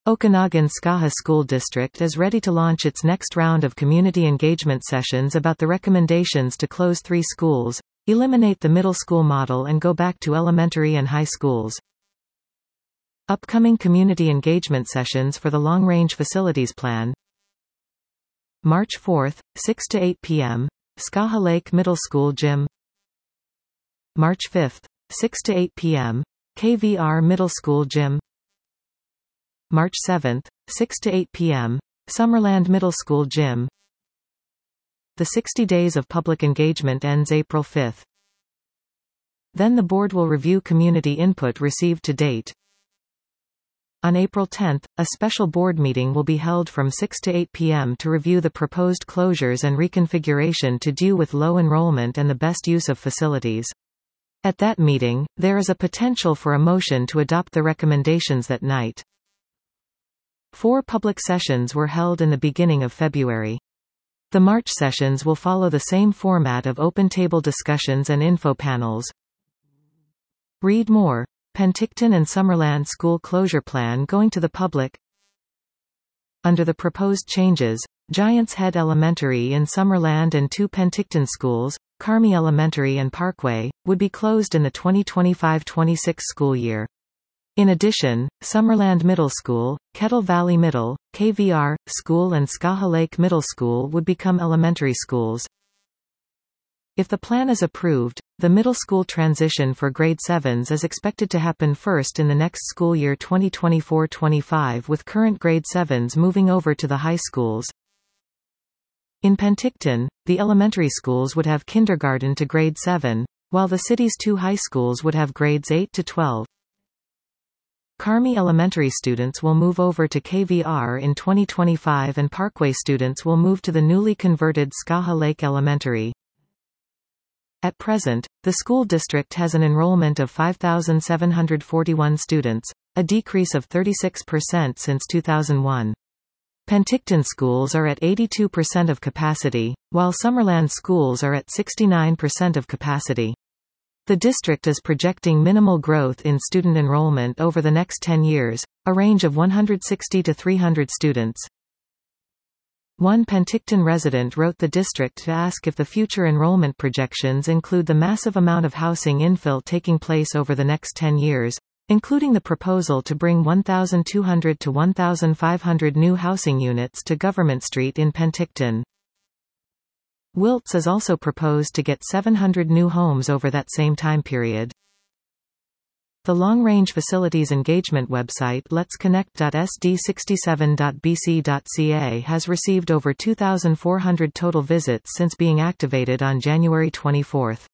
Okanagan Skaha School District is ready to launch its next round of community engagement sessions about the recommendations to close 3 schools, eliminate the middle school model and go back to elementary and high schools. Upcoming community engagement sessions for the Long Range Facilities Plan. March 4, 6 to 8 p.m., Skaha Lake Middle School Gym. March 5, 6 to 8 p.m., KVR Middle School Gym. March 7, 6 to 8 p.m., Summerland Middle School Gym. The 60 days of public engagement ends April 5. Then the board will review community input received to date. On April 10, a special board meeting will be held from 6 to 8 p.m. to review the proposed closures and reconfiguration to do with low enrollment and the best use of facilities. At that meeting, there is a potential for a motion to adopt the recommendations that night. 4 public sessions were held in the beginning of February. The March sessions will follow the same format of open table discussions and info panels. Read more. Penticton and Summerland School Closure Plan going to the public. Under the proposed changes, Giants Head Elementary in Summerland and 2 Penticton schools, Carmi Elementary and Parkway, would be closed in the 2025-26 school year. In addition, Summerland Middle School, Kettle Valley Middle, KVR School and Skaha Lake Middle School would become elementary schools. If the plan is approved, the middle school transition for grade 7s is expected to happen first in the next school year 2024-25, with current grade 7s moving over to the high schools. In Penticton, the elementary schools would have kindergarten to grade 7, while the city's 2 high schools would have grades 8 to 12. Carmi Elementary students will move over to KVR in 2025 and Parkway students will move to the newly converted Skaha Lake Elementary. At present, the school district has an enrollment of 5,741 students, a decrease of 36% since 2001. Penticton schools are at 82% of capacity, while Summerland schools are at 69% of capacity. The district is projecting minimal growth in student enrollment over the next 10 years, a range of 160 to 300 students. One Penticton resident wrote the district to ask if the future enrollment projections include the massive amount of housing infill taking place over the next 10 years, including the proposal to bring 1,200 to 1,500 new housing units to Government Street in Penticton. Wiltz is also proposed to get 700 new homes over that same time period. The Long Range Facilities Engagement website letsconnect.sd67.bc.ca has received over 2,400 total visits since being activated on January 24.